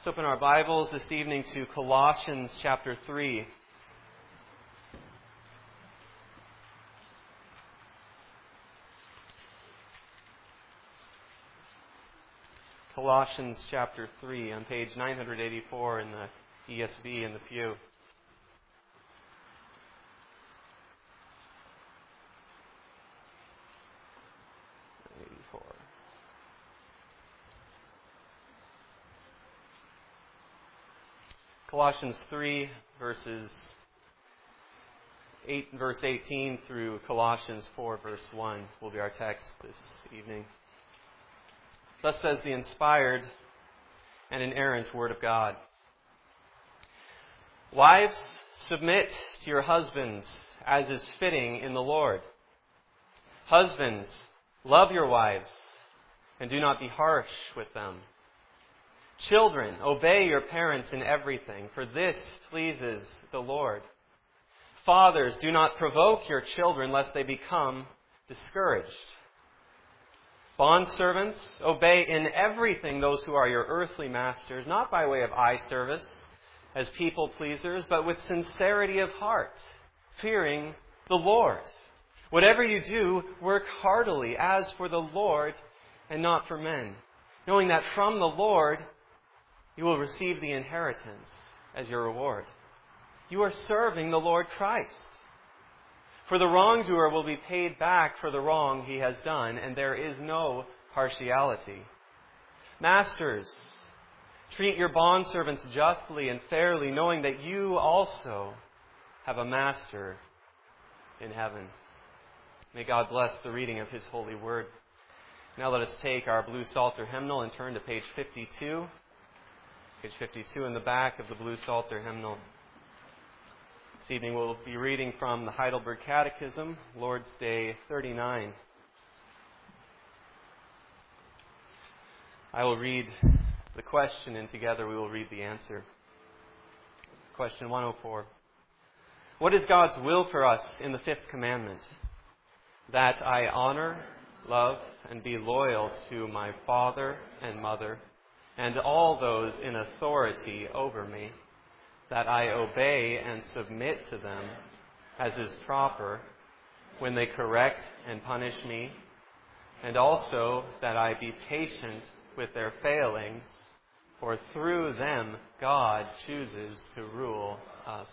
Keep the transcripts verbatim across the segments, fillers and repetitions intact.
Let's open our Bibles this evening to Colossians chapter three. Colossians chapter three on page nine eighty-four in the E S V in the pew. eighty-four. Colossians three, verses eight, verse eighteen through Colossians four, verse one will be our text this evening. Thus says the inspired and inerrant Word of God. Wives, submit to your husbands as is fitting in the Lord. Husbands, love your wives and do not be harsh with them. Children, obey your parents in everything, for this pleases the Lord. Fathers, do not provoke your children lest they become discouraged. Bondservants, obey in everything those who are your earthly masters, not by way of eye service as people pleasers, but with sincerity of heart, fearing the Lord. Whatever you do, work heartily as for the Lord and not for men, knowing that from the Lord you will receive the inheritance as your reward. You are serving the Lord Christ. For the wrongdoer will be paid back for the wrong he has done, and there is no partiality. Masters, treat your bondservants justly and fairly, knowing that you also have a master in heaven. May God bless the reading of His holy word. Now let us take our blue Psalter hymnal and turn to page fifty-two. Page fifty-two in the back of the blue Psalter hymnal. This evening we'll be reading from the Heidelberg Catechism, Lord's Day thirty-nine. I will read the question and together we will read the answer. Question one oh four. What is God's will for us in the fifth commandment? That I honor, love, and be loyal to my father and mother, and all those in authority over me, that I obey and submit to them as is proper when they correct and punish me, and also that I be patient with their failings, for through them God chooses to rule us.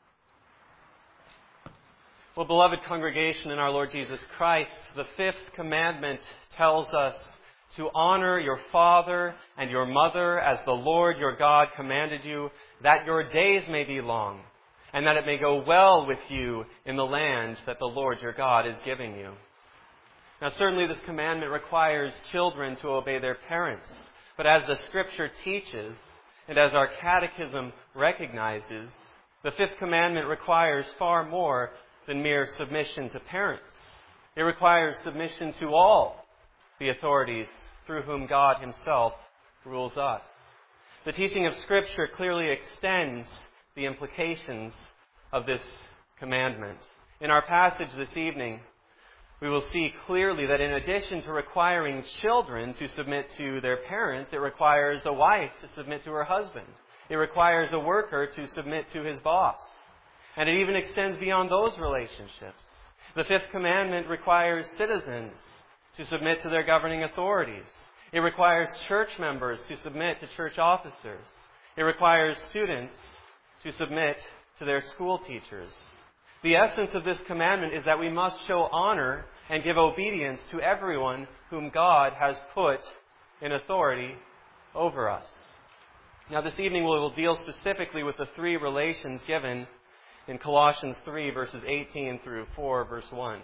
Well, beloved congregation in our Lord Jesus Christ, the fifth commandment tells us to honor your father and your mother as the Lord your God commanded you, that your days may be long, and that it may go well with you in the land that the Lord your God is giving you. Now certainly this commandment requires children to obey their parents, but as the Scripture teaches, and as our catechism recognizes, the fifth commandment requires far more than mere submission to parents. It requires submission to all the authorities through whom God Himself rules us. The teaching of Scripture clearly extends the implications of this commandment. In our passage this evening, we will see clearly that in addition to requiring children to submit to their parents, it requires a wife to submit to her husband. It requires a worker to submit to his boss. And it even extends beyond those relationships. The fifth commandment requires citizens to submit to their governing authorities. It requires church members to submit to church officers. It requires students to submit to their school teachers. The essence of this commandment is that we must show honor and give obedience to everyone whom God has put in authority over us. Now this evening we will deal specifically with the three relations given in Colossians three, verses eighteen through four, verse one.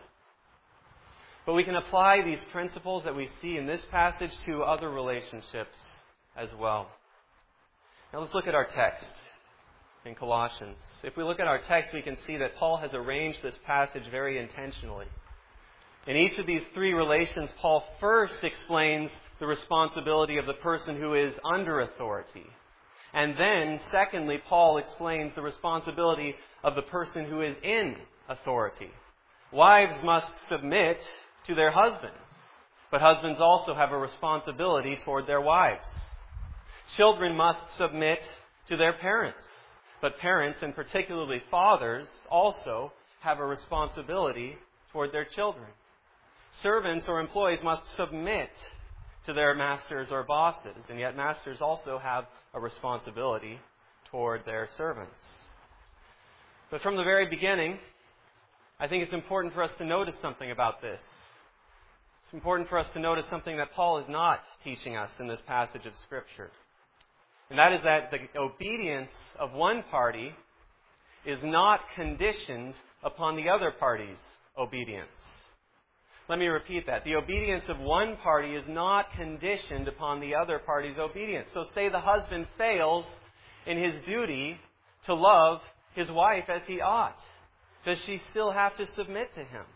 But we can apply these principles that we see in this passage to other relationships as well. Now let's look at our text in Colossians. If we look at our text, we can see that Paul has arranged this passage very intentionally. In each of these three relations, Paul first explains the responsibility of the person who is under authority. And then, secondly, Paul explains the responsibility of the person who is in authority. Wives must submit to their husbands, but husbands also have a responsibility toward their wives. Children must submit to their parents. But parents, and particularly fathers, also have a responsibility toward their children. Servants or employees must submit to their masters or bosses, and yet masters also have a responsibility toward their servants. But from the very beginning, I think it's important for us to notice something about this. It's important for us to notice something that Paul is not teaching us in this passage of Scripture. And that is that the obedience of one party is not conditioned upon the other party's obedience. Let me repeat that. The obedience of one party is not conditioned upon the other party's obedience. So say the husband fails in his duty to love his wife as he ought. Does she still have to submit to him?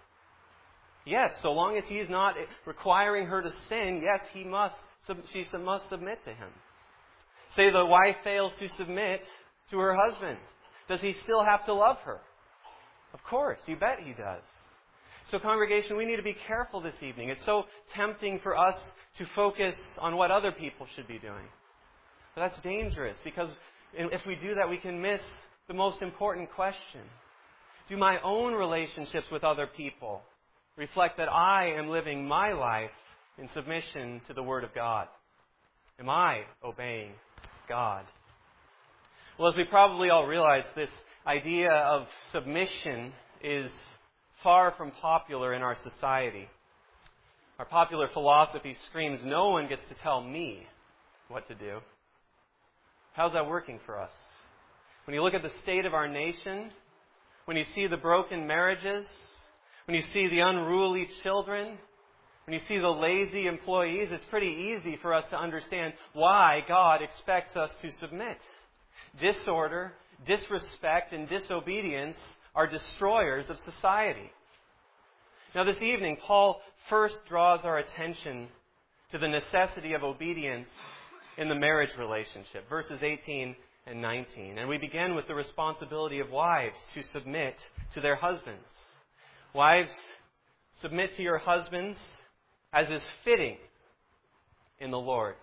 Yes, so long as he is not requiring her to sin, yes, he must. She must submit to him. Say the wife fails to submit to her husband. Does he still have to love her? Of course, you bet he does. So congregation, we need to be careful this evening. It's so tempting for us to focus on what other people should be doing. But that's dangerous, because if we do that, we can miss the most important question. Do my own relationships with other people reflect that I am living my life in submission to the Word of God? Am I obeying God? Well, as we probably all realize, this idea of submission is far from popular in our society. Our popular philosophy screams, no one gets to tell me what to do. How's that working for us? When you look at the state of our nation, when you see the broken marriages, when you see the unruly children, when you see the lazy employees, it's pretty easy for us to understand why God expects us to submit. Disorder, disrespect, and disobedience are destroyers of society. Now this evening, Paul first draws our attention to the necessity of obedience in the marriage relationship, verses eighteen and nineteen. And we begin with the responsibility of wives to submit to their husbands. Wives, submit to your husbands as is fitting in the Lord.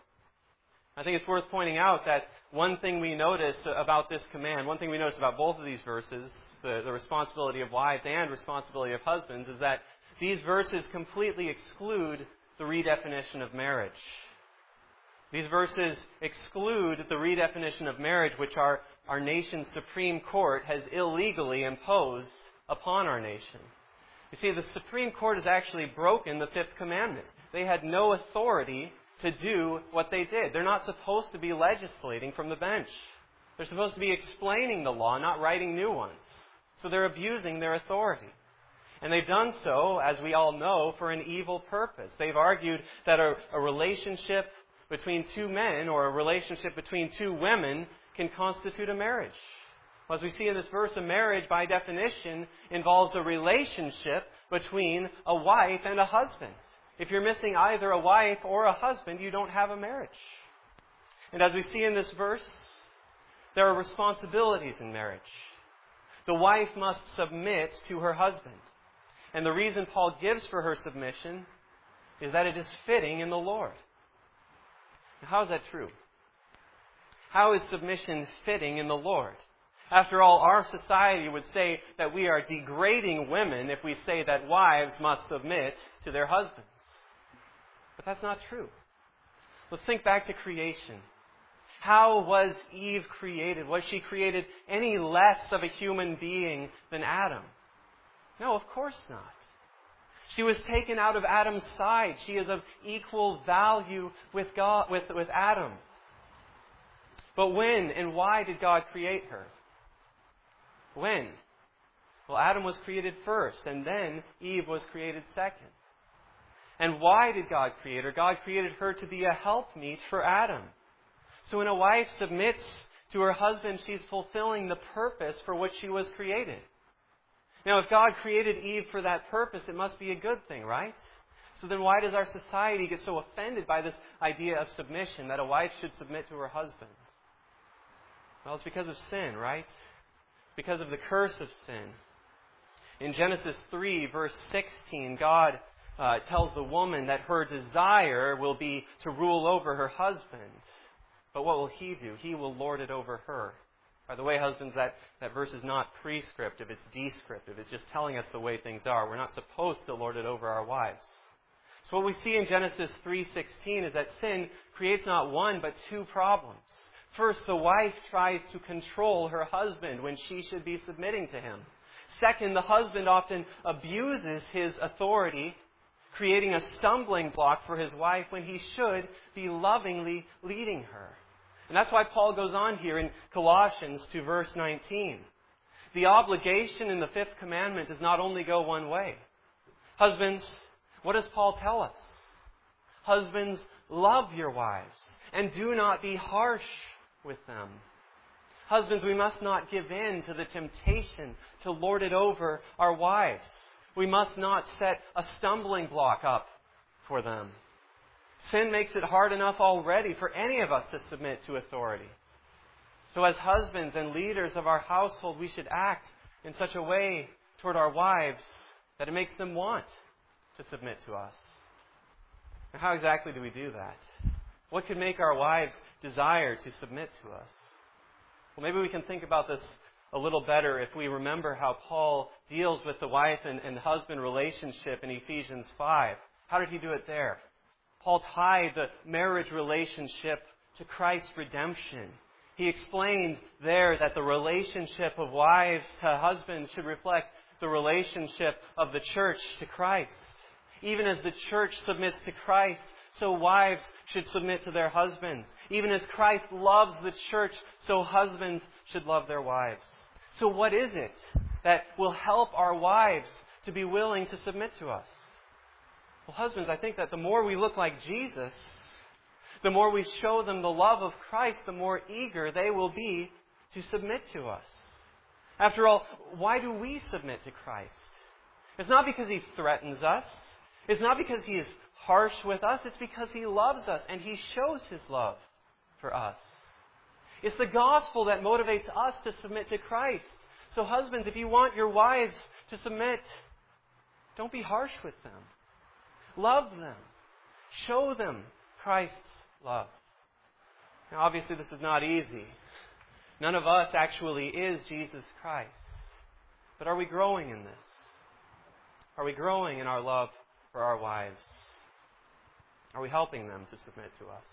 I think it's worth pointing out that one thing we notice about this command, one thing we notice about both of these verses, the, the responsibility of wives and responsibility of husbands, is that these verses completely exclude the redefinition of marriage. These verses exclude the redefinition of marriage which our, our nation's Supreme Court has illegally imposed upon our nation. You see, the Supreme Court has actually broken the fifth commandment. They had no authority to do what they did. They're not supposed to be legislating from the bench. They're supposed to be explaining the law, not writing new ones. So they're abusing their authority. And they've done so, as we all know, for an evil purpose. They've argued that a, a relationship between two men or a relationship between two women can constitute a marriage. Well, as we see in this verse, a marriage, by definition, involves a relationship between a wife and a husband. If you're missing either a wife or a husband, you don't have a marriage. And as we see in this verse, there are responsibilities in marriage. The wife must submit to her husband. And the reason Paul gives for her submission is that it is fitting in the Lord. Now, how is that true? How is submission fitting in the Lord? After all, our society would say that we are degrading women if we say that wives must submit to their husbands. But that's not true. Let's think back to creation. How was Eve created? Was she created any less of a human being than Adam? No, of course not. She was taken out of Adam's side. She is of equal value with God, with, with Adam. But when and why did God create her? When? Well, Adam was created first, and then Eve was created second. And why did God create her? God created her to be a helpmeet for Adam. So when a wife submits to her husband, she's fulfilling the purpose for which she was created. Now, if God created Eve for that purpose, it must be a good thing, right? So then why does our society get so offended by this idea of submission, that a wife should submit to her husband? Well, it's because of sin, right? Because of the curse of sin. In Genesis three, verse sixteen, God uh, tells the woman that her desire will be to rule over her husband. But what will he do? He will lord it over her. By the way, husbands, that, that verse is not prescriptive, it's descriptive. It's just telling us the way things are. We're not supposed to lord it over our wives. So what we see in Genesis three sixteen is that sin creates not one, but two problems. First, the wife tries to control her husband when she should be submitting to him. Second, the husband often abuses his authority, creating a stumbling block for his wife when he should be lovingly leading her. And that's why Paul goes on here in Colossians to verse nineteen. The obligation in the fifth commandment does not only go one way. Husbands, what does Paul tell us? Husbands, love your wives and do not be harsh with them. Husbands, we must not give in to the temptation to lord it over our wives. We must not set a stumbling block up for them. Sin makes it hard enough already for any of us to submit to authority. So as husbands and leaders of our household, we should act in such a way toward our wives that it makes them want to submit to us. Now, how exactly do we do that? What could make our wives desire to submit to us? Well, maybe we can think about this a little better if we remember how Paul deals with the wife and, and husband relationship in Ephesians five. How did he do it there? Paul tied the marriage relationship to Christ's redemption. He explained there that the relationship of wives to husbands should reflect the relationship of the church to Christ. Even as the church submits to Christ, so wives should submit to their husbands. Even as Christ loves the church, so husbands should love their wives. So what is it that will help our wives to be willing to submit to us? Well, husbands, I think that the more we look like Jesus, the more we show them the love of Christ, the more eager they will be to submit to us. After all, why do we submit to Christ? It's not because He threatens us. It's not because He is harsh with us. It's because He loves us and He shows His love for us. It's the gospel that motivates us to submit to Christ. So husbands, if you want your wives to submit, don't be harsh with them. Love them. Show them Christ's love. Now, obviously, this is not easy. None of us actually is Jesus Christ. But are we growing in this? Are we growing in our love for our wives? Are we helping them to submit to us?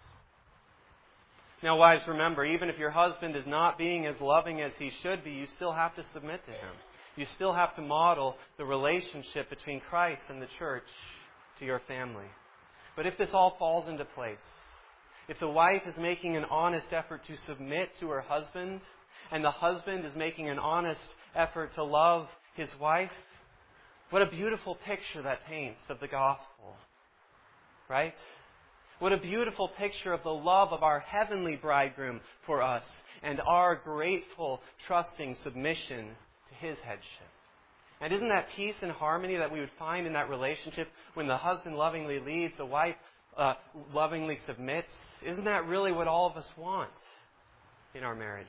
Now, wives, remember, even if your husband is not being as loving as he should be, you still have to submit to him. You still have to model the relationship between Christ and the church to your family. But if this all falls into place, if the wife is making an honest effort to submit to her husband, and the husband is making an honest effort to love his wife, what a beautiful picture that paints of the gospel. Right? What a beautiful picture of the love of our heavenly bridegroom for us and our grateful, trusting submission to His headship. And isn't that peace and harmony that we would find in that relationship when the husband lovingly leads, the wife uh, lovingly submits? Isn't that really what all of us want in our marriage?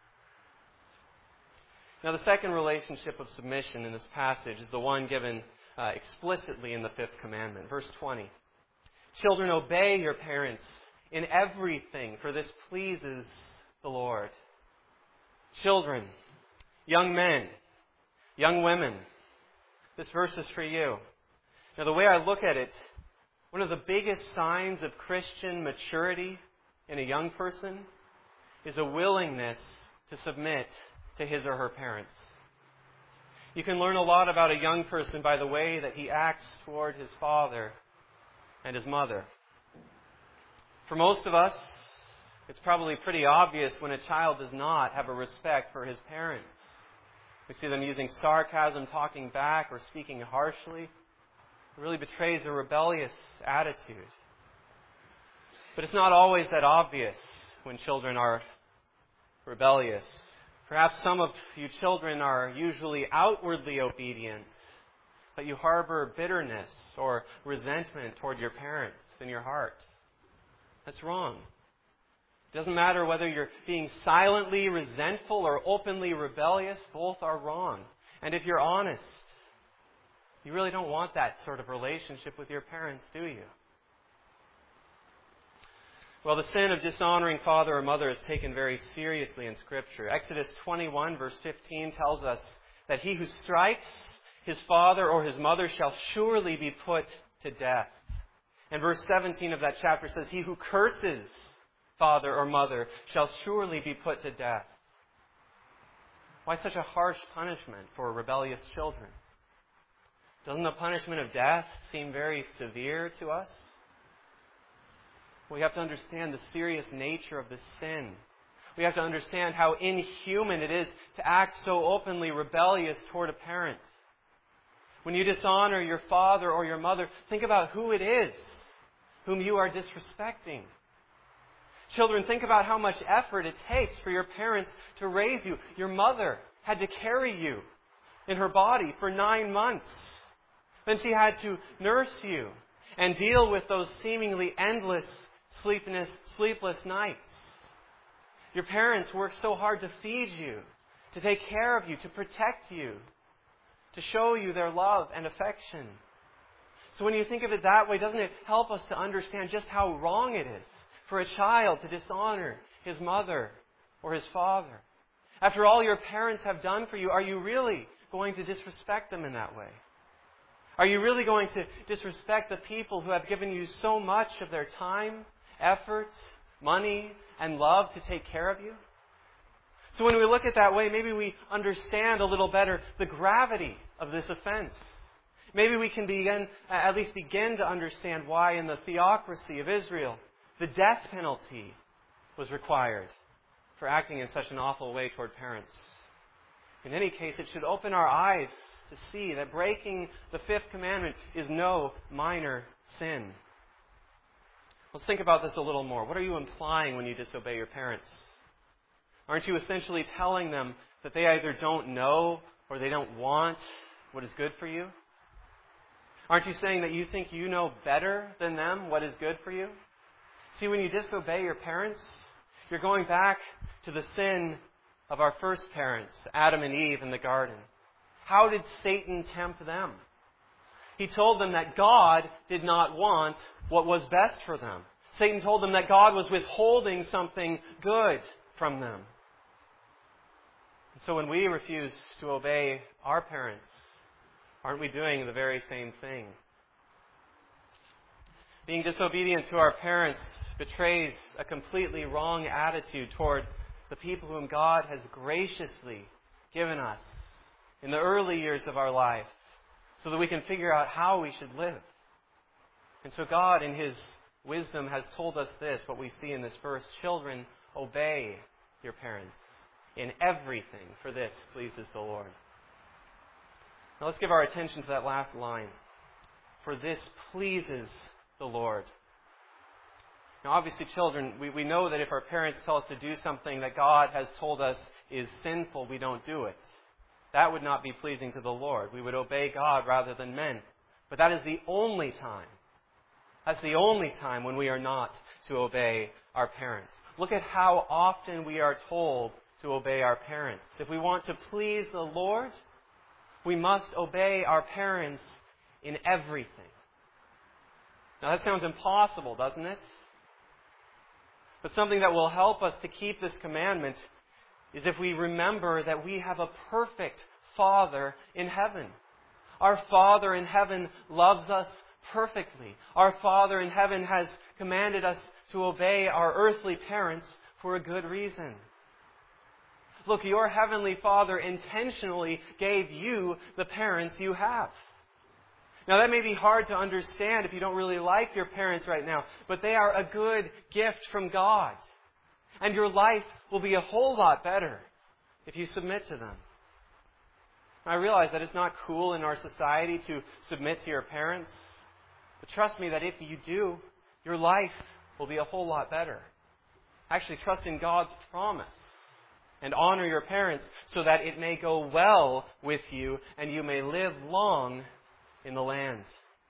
Now, the second relationship of submission in this passage is the one given uh, explicitly in the fifth commandment. Verse twenty. Children, obey your parents in everything, for this pleases the Lord. Children, young men, young women, this verse is for you. Now, the way I look at it, one of the biggest signs of Christian maturity in a young person is a willingness to submit to his or her parents. You can learn a lot about a young person by the way that he acts toward his father and his mother. For most of us, it's probably pretty obvious when a child does not have a respect for his parents. We see them using sarcasm, talking back, or speaking harshly. It really betrays a rebellious attitude. But it's not always that obvious when children are rebellious. Perhaps some of you children are usually outwardly obedient, but you harbor bitterness or resentment toward your parents in your heart. That's wrong. It doesn't matter whether you're being silently resentful or openly rebellious. Both are wrong. And if you're honest, you really don't want that sort of relationship with your parents, do you? Well, the sin of dishonoring father or mother is taken very seriously in Scripture. Exodus twenty-one, verse fifteen tells us that he who strikes his father or his mother shall surely be put to death. And verse seventeen of that chapter says, he who curses father or mother shall surely be put to death. Why such a harsh punishment for rebellious children? Doesn't the punishment of death seem very severe to us? We have to understand the serious nature of this sin. We have to understand how inhuman it is to act so openly rebellious toward a parent. When you dishonor your father or your mother, think about who it is whom you are disrespecting. Children, think about how much effort it takes for your parents to raise you. Your mother had to carry you in her body for nine months. Then she had to nurse you and deal with those seemingly endless sleepless, sleepless nights. Your parents worked so hard to feed you, to take care of you, to protect you, to show you their love and affection. So when you think of it that way, doesn't it help us to understand just how wrong it is for a child to dishonor his mother or his father? After all your parents have done for you, are you really going to disrespect them in that way? Are you really going to disrespect the people who have given you so much of their time, effort, money, and love to take care of you? So when we look at that way, maybe we understand a little better the gravity of this offense. Maybe we can begin, at least begin to understand why in the theocracy of Israel, the death penalty was required for acting in such an awful way toward parents. In any case, it should open our eyes to see that breaking the fifth commandment is no minor sin. Let's think about this a little more. What are you implying when you disobey your parents? Aren't you essentially telling them that they either don't know or they don't want what is good for you? Aren't you saying that you think you know better than them what is good for you? See, when you disobey your parents, you're going back to the sin of our first parents, Adam and Eve in the garden. How did Satan tempt them? He told them that God did not want what was best for them. Satan told them that God was withholding something good from them. And so when we refuse to obey our parents, aren't we doing the very same thing? Being disobedient to our parents betrays a completely wrong attitude toward the people whom God has graciously given us in the early years of our life so that we can figure out how we should live. And so God, in His wisdom, has told us this, what we see in this verse. Children, obey your parents in everything, for this pleases the Lord. Now let's give our attention to that last line. For this pleases the Lord. Now obviously, children, we, we know that if our parents tell us to do something that God has told us is sinful, we don't do it. That would not be pleasing to the Lord. We would obey God rather than men. But that is the only time. That's the only time when we are not to obey our parents. Look at how often we are told to obey our parents. If we want to please the Lord, we must obey our parents in everything. Now that sounds impossible, doesn't it? But something that will help us to keep this commandment is if we remember that we have a perfect Father in heaven. Our Father in heaven loves us perfectly. Our Father in heaven has commanded us to obey our earthly parents for a good reason. Look, your Heavenly Father intentionally gave you the parents you have. Now that may be hard to understand if you don't really like your parents right now, but they are a good gift from God. And your life will be a whole lot better if you submit to them. I realize that it's not cool in our society to submit to your parents. But trust me that if you do, your life will be a whole lot better. Actually, trust in God's promise and honor your parents so that it may go well with you and you may live long in the land.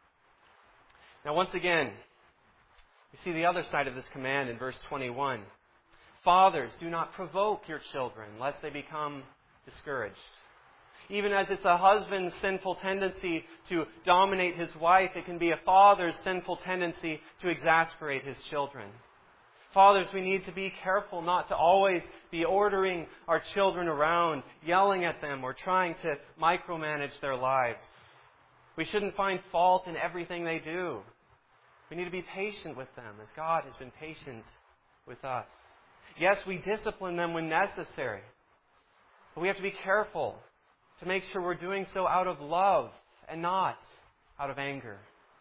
Now, once again, you see the other side of this command in verse twenty-one. Fathers, do not provoke your children, lest they become discouraged. Even as it's a husband's sinful tendency to dominate his wife, it can be a father's sinful tendency to exasperate his children. Fathers, we need to be careful not to always be ordering our children around, yelling at them, or trying to micromanage their lives. We shouldn't find fault in everything they do. We need to be patient with them as God has been patient with us. Yes, we discipline them when necessary, but we have to be careful to make sure we're doing so out of love and not out of anger.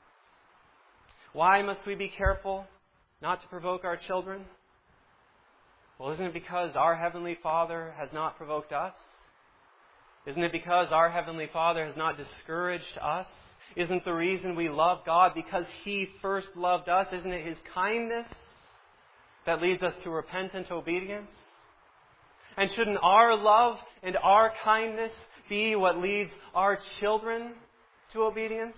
Why must we be careful not to provoke our children? Well, isn't it because our Heavenly Father has not provoked us? Isn't it because our Heavenly Father has not discouraged us? Isn't the reason we love God because He first loved us? Isn't it His kindness that leads us to repentant obedience? And shouldn't our love and our kindness be what leads our children to obedience?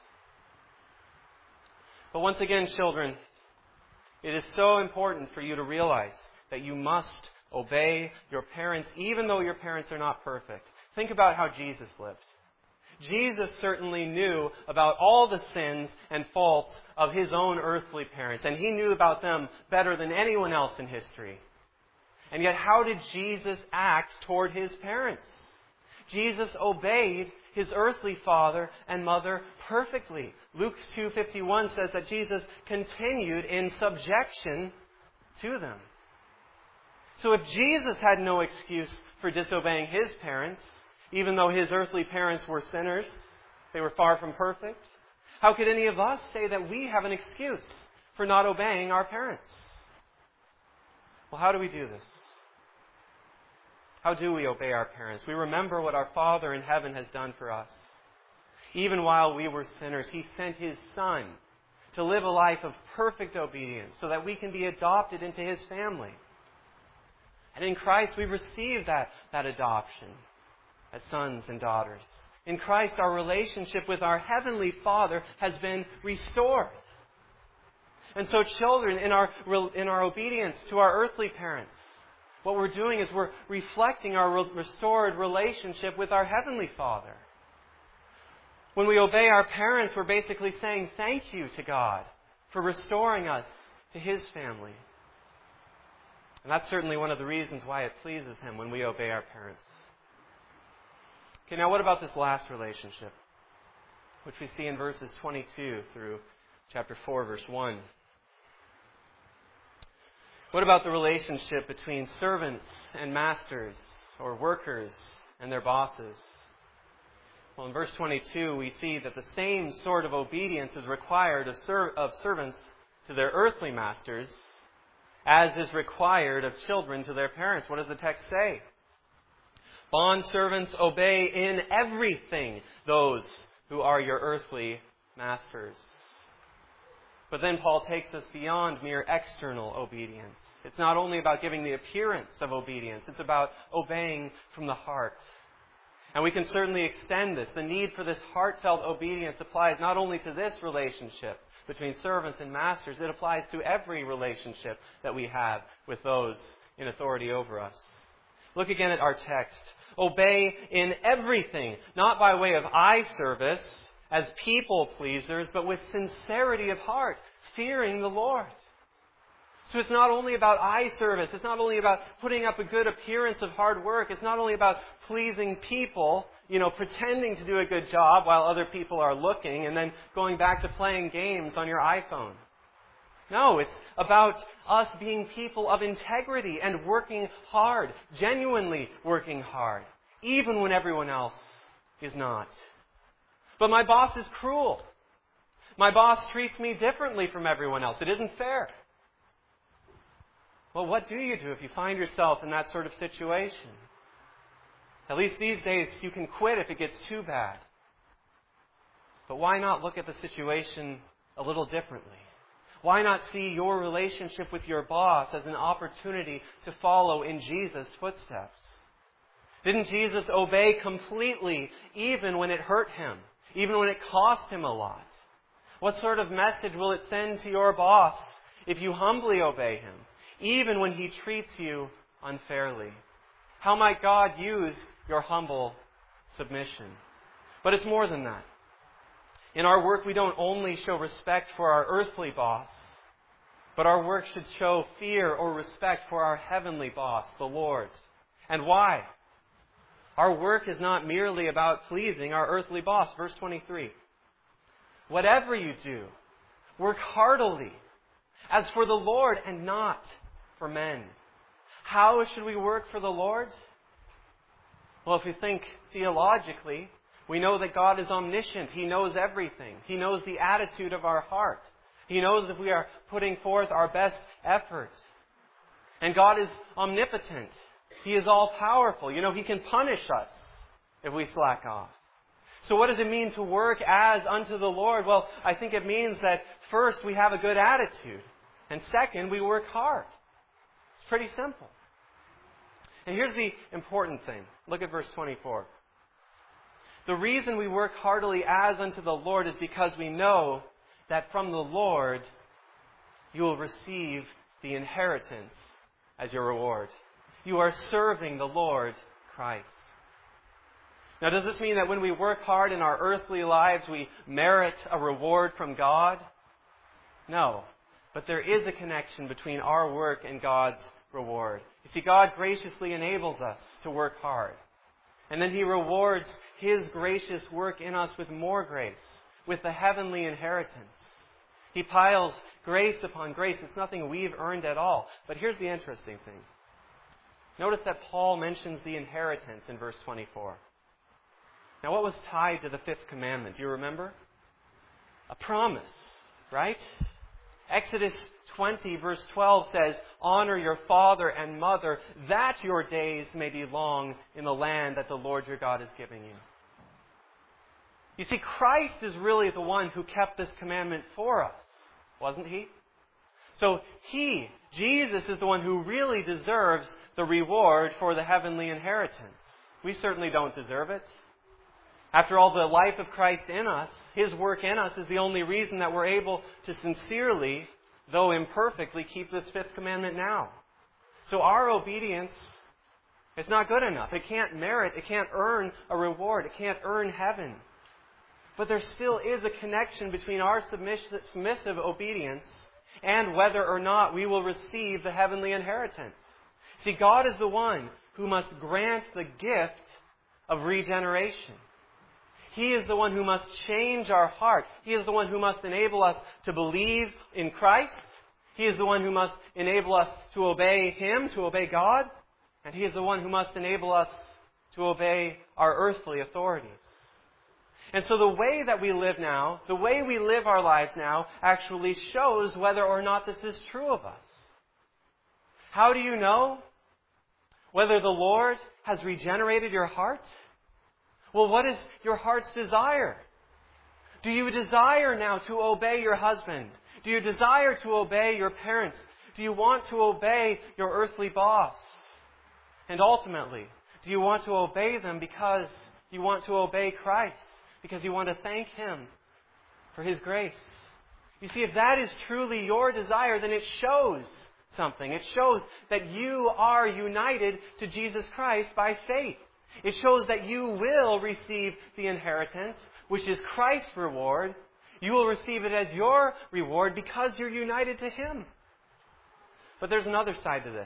But once again, children, it is so important for you to realize that you must obey your parents, even though your parents are not perfect. Think about how Jesus lived. Jesus certainly knew about all the sins and faults of His own earthly parents, and He knew about them better than anyone else in history. And yet, how did Jesus act toward His parents? Jesus obeyed His earthly father and mother perfectly. Luke two fifty-one says that Jesus continued in subjection to them. So if Jesus had no excuse for disobeying His parents, even though His earthly parents were sinners, they were far from perfect, how could any of us say that we have an excuse for not obeying our parents? Well, how do we do this? How do we obey our parents? We remember what our Father in heaven has done for us. Even while we were sinners, He sent His Son to live a life of perfect obedience so that we can be adopted into His family. And in Christ, we receive that, that adoption as sons and daughters. In Christ, our relationship with our Heavenly Father has been restored. And so children, in our, in our obedience to our earthly parents, what we're doing is we're reflecting our restored relationship with our Heavenly Father. When we obey our parents, we're basically saying thank you to God for restoring us to His family. And that's certainly one of the reasons why it pleases Him when we obey our parents. Okay, now what about this last relationship, which we see in verses twenty-two through chapter four, verse one? What about the relationship between servants and masters, or workers and their bosses? Well, in verse twenty-two, we see that the same sort of obedience is required of, ser- of servants to their earthly masters as is required of children to their parents. What does the text say? Bondservants, obey in everything those who are your earthly masters. But then Paul takes us beyond mere external obedience. It's not only about giving the appearance of obedience, it's about obeying from the heart. And we can certainly extend this. The need for this heartfelt obedience applies not only to this relationship between servants and masters, it applies to every relationship that we have with those in authority over us. Look again at our text. Obey in everything, not by way of eye service, as people pleasers, but with sincerity of heart, fearing the Lord. So it's not only about eye service, it's not only about putting up a good appearance of hard work, it's not only about pleasing people, you know, pretending to do a good job while other people are looking and then going back to playing games on your iPhone. No, it's about us being people of integrity and working hard, genuinely working hard, even when everyone else is not. But my boss is cruel. My boss treats me differently from everyone else. It isn't fair. Well, what do you do if you find yourself in that sort of situation? At least these days, you can quit if it gets too bad. But why not look at the situation a little differently? Why not see your relationship with your boss as an opportunity to follow in Jesus' footsteps? Didn't Jesus obey completely even when it hurt Him? Even when it cost Him a lot? What sort of message will it send to your boss if you humbly obey Him, even when He treats you unfairly? How might God use your humble submission? But it's more than that. In our work, we don't only show respect for our earthly boss, But our work should show fear or respect for our heavenly boss, the Lord. And why? Our work is not merely about pleasing our earthly boss. Verse twenty-three. Whatever you do, work heartily, as for the Lord and not for men. How should we work for the Lord? Well, if we think theologically, we know that God is omniscient. He knows everything. He knows the attitude of our heart. He knows if we are putting forth our best effort. And God is omnipotent. He is all-powerful. You know, He can punish us if we slack off. So what does it mean to work as unto the Lord? Well, I think it means that first we have a good attitude. And second, we work hard. It's pretty simple. And here's the important thing. Look at verse twenty-four. The reason we work heartily as unto the Lord is because we know that from the Lord you will receive the inheritance as your reward. You are serving the Lord Christ. Now, does this mean that when we work hard in our earthly lives, we merit a reward from God? No. But there is a connection between our work and God's reward. You see, God graciously enables us to work hard. And then He rewards His gracious work in us with more grace, with the heavenly inheritance. He piles grace upon grace. It's nothing we've earned at all. But here's the interesting thing. Notice that Paul mentions the inheritance in verse twenty-four. Now, what was tied to the fifth commandment? Do you remember? A promise, right? Exodus twenty, verse twelve says, honor your father and mother, that your days may be long in the land that the Lord your God is giving you. You see, Christ is really the one who kept this commandment for us, wasn't He? So He, Jesus, is the one who really deserves the reward for the heavenly inheritance. We certainly don't deserve it. After all, the life of Christ in us, His work in us, is the only reason that we're able to sincerely, though imperfectly, keep this fifth commandment now. So our obedience is not good enough. It can't merit, it can't earn a reward, it can't earn heaven. But there still is a connection between our submissive obedience and whether or not we will receive the heavenly inheritance. See, God is the one who must grant the gift of regeneration. He is the one who must change our heart. He is the one who must enable us to believe in Christ. He is the one who must enable us to obey Him, to obey God. And He is the one who must enable us to obey our earthly authorities. And so the way that we live now, the way we live our lives now, actually shows whether or not this is true of us. How do you know whether the Lord has regenerated your heart? Well, what is your heart's desire? Do you desire now to obey your husband? Do you desire to obey your parents? Do you want to obey your earthly boss? And ultimately, do you want to obey them because you want to obey Christ? Because you want to thank Him for His grace? You see, if that is truly your desire, then it shows something. It shows that you are united to Jesus Christ by faith. It shows that you will receive the inheritance, which is Christ's reward. You will receive it as your reward because you're united to Him. But there's another side to this.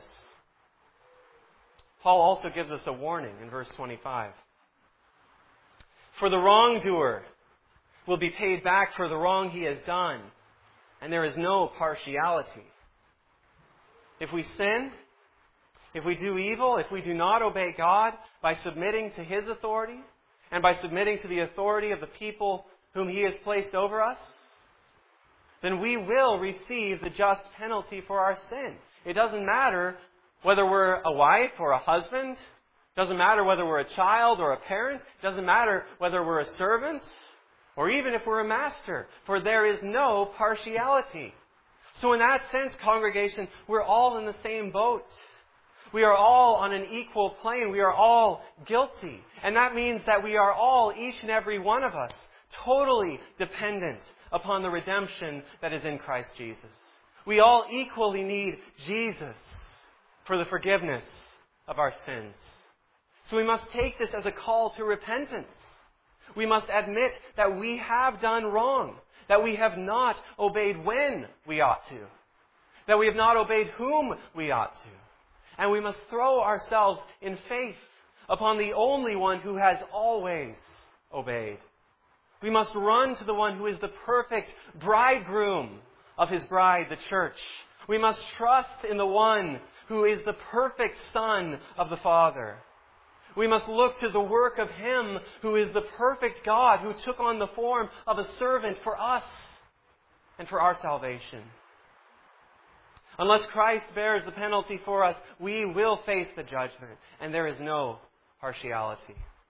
Paul also gives us a warning in verse twenty-five. For the wrongdoer will be paid back for the wrong he has done, and there is no partiality. If we sin, if we do evil, if we do not obey God by submitting to His authority and by submitting to the authority of the people whom He has placed over us, then we will receive the just penalty for our sin. It doesn't matter whether we're a wife or a husband. It doesn't matter whether we're a child or a parent. It doesn't matter whether we're a servant or even if we're a master. For there is no partiality. So in that sense, congregation, we're all in the same boat. We are all on an equal plane. We are all guilty. And that means that we are all, each and every one of us, totally dependent upon the redemption that is in Christ Jesus. We all equally need Jesus for the forgiveness of our sins. So we must take this as a call to repentance. We must admit that we have done wrong, that we have not obeyed when we ought to, that we have not obeyed whom we ought to. And we must throw ourselves in faith upon the only one who has always obeyed. We must run to the one who is the perfect bridegroom of His bride, the church. We must trust in the one who is the perfect Son of the Father. We must look to the work of Him who is the perfect God, who took on the form of a servant for us and for our salvation. Unless Christ bears the penalty for us, we will face the judgment, and there is no partiality.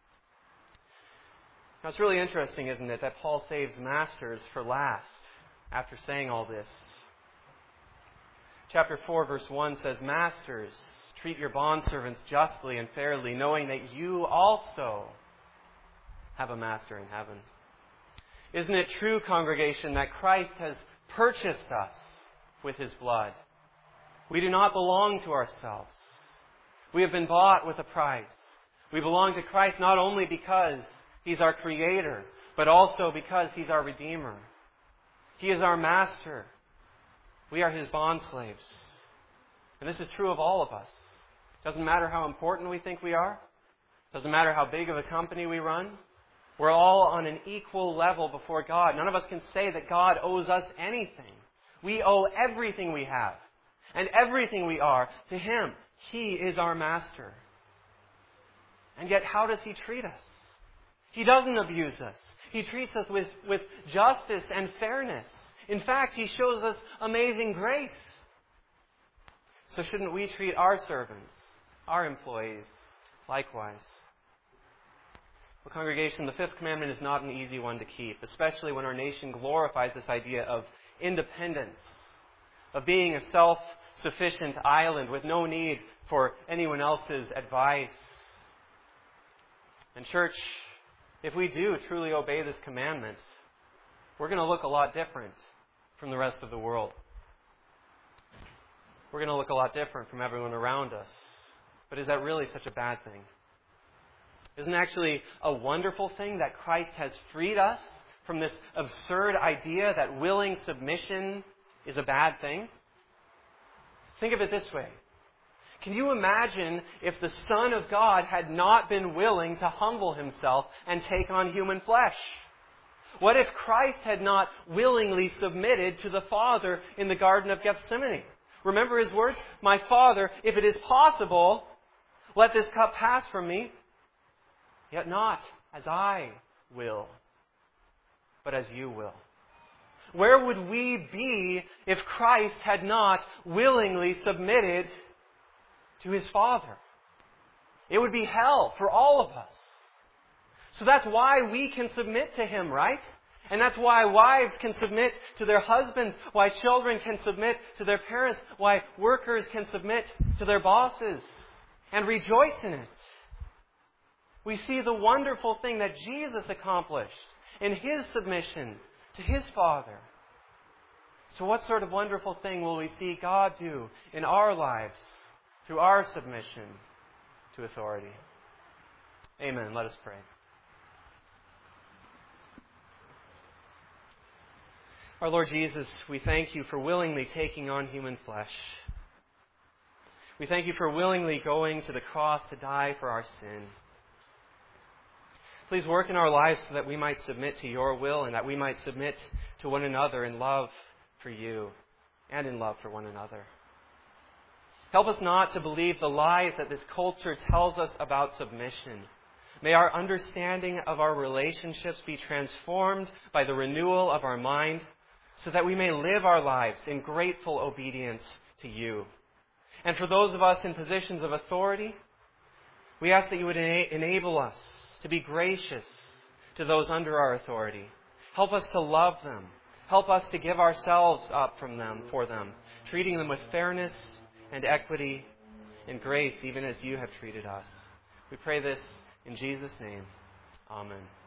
Now, it's really interesting, isn't it, that Paul saves masters for last after saying all this. Chapter four, verse one says, "Masters, treat your bondservants justly and fairly, knowing that you also have a master in heaven." Isn't it true, congregation, that Christ has purchased us with His blood? We do not belong to ourselves. We have been bought with a price. We belong to Christ not only because He's our Creator, but also because He's our Redeemer. He is our Master. We are His bondslaves. And this is true of all of us. Doesn't matter how important we think we are. Doesn't matter how big of a company we run. We're all on an equal level before God. None of us can say that God owes us anything. We owe everything we have and everything we are to Him. He is our Master. And yet, how does He treat us? He doesn't abuse us. He treats us with, with justice and fairness. In fact, He shows us amazing grace. So shouldn't we treat our servants, our employees, likewise? Well, congregation, the fifth commandment is not an easy one to keep, especially when our nation glorifies this idea of independence, of being a self-sufficient island with no need for anyone else's advice. And church, if we do truly obey this commandment, we're going to look a lot different from the rest of the world. We're going to look a lot different from everyone around us. But is that really such a bad thing? Isn't it actually a wonderful thing that Christ has freed us from this absurd idea that willing submission is a bad thing? Think of it this way. Can you imagine if the Son of God had not been willing to humble Himself and take on human flesh? What if Christ had not willingly submitted to the Father in the Garden of Gethsemane? Remember His words? "My Father, if it is possible, let this cup pass from me. Yet not as I will, but as you will." Where would we be if Christ had not willingly submitted to His Father? It would be hell for all of us. So that's why we can submit to Him, right? And that's why wives can submit to their husbands, why children can submit to their parents, why workers can submit to their bosses and rejoice in it. We see the wonderful thing that Jesus accomplished in His submission to His Father. So what sort of wonderful thing will we see God do in our lives through our submission to authority? Amen. Let us pray. Our Lord Jesus, we thank You for willingly taking on human flesh. We thank You for willingly going to the cross to die for our sin. Please work in our lives so that we might submit to Your will and that we might submit to one another in love for You and in love for one another. Help us not to believe the lies that this culture tells us about submission. May our understanding of our relationships be transformed by the renewal of our mind so that we may live our lives in grateful obedience to You. And for those of us in positions of authority, we ask that You would ena- enable us to be gracious to those under our authority. Help us to love them. Help us to give ourselves up from them, for them, treating them with fairness and equity and grace, even as You have treated us. We pray this in Jesus' name. Amen.